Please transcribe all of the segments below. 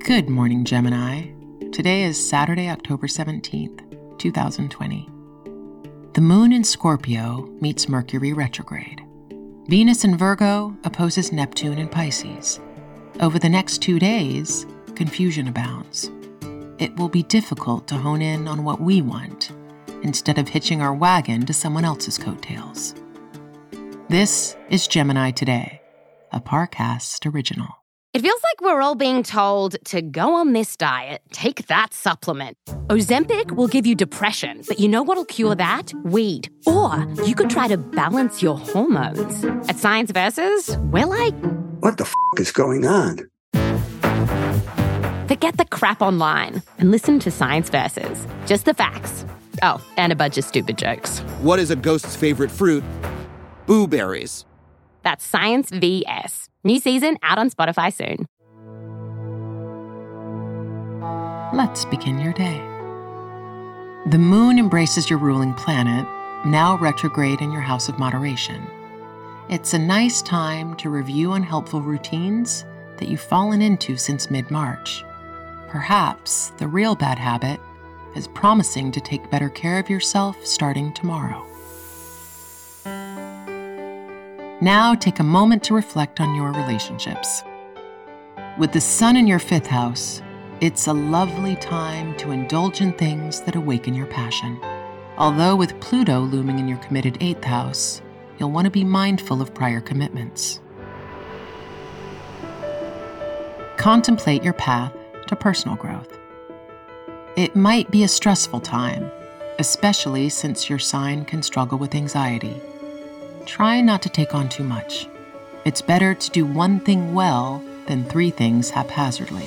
Good morning, Gemini. Today is Saturday, October 17th, 2020. The moon in Scorpio meets Mercury retrograde. Venus in Virgo opposes Neptune in Pisces. Over the next 2 days, confusion abounds. It will be difficult to hone in on what we want, instead of hitching our wagon to someone else's coattails. This is Gemini Today, a Parcast original. It feels like we're all being told to go on this diet, take that supplement. Ozempic will give you depression, but you know what'll cure that? Weed. Or you could try to balance your hormones. At Science Versus, we're like, what the is going on? Forget the crap online and listen to Science Versus. Just the facts. Oh, and a bunch of stupid jokes. What is a ghost's favorite fruit? Blueberries. That's Science VS. New season out on Spotify soon. Let's begin your day. The moon embraces your ruling planet, now retrograde in your house of moderation. It's a nice time to review unhelpful routines that you've fallen into since mid-March. Perhaps the real bad habit is promising to take better care of yourself starting tomorrow. Now take a moment to reflect on your relationships. With the sun in your 5th house, it's a lovely time to indulge in things that awaken your passion. Although with Pluto looming in your committed 8th house, you'll want to be mindful of prior commitments. Contemplate your path to personal growth. It might be a stressful time, especially since your sign can struggle with anxiety. Try not to take on too much. It's better to do one thing well than 3 things haphazardly.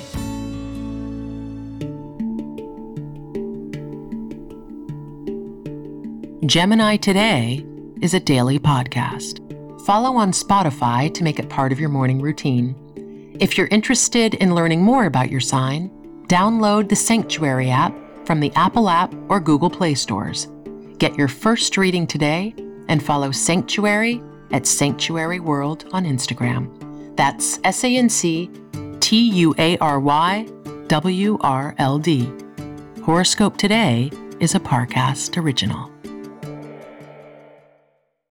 Gemini Today is a daily podcast. Follow on Spotify to make it part of your morning routine. If you're interested in learning more about your sign, download the Sanctuary app from the Apple app or Google Play stores. Get your first reading today and follow Sanctuary at Sanctuary World on Instagram. That's SanctuaryWRLD. Horoscope Today is a Parcast original.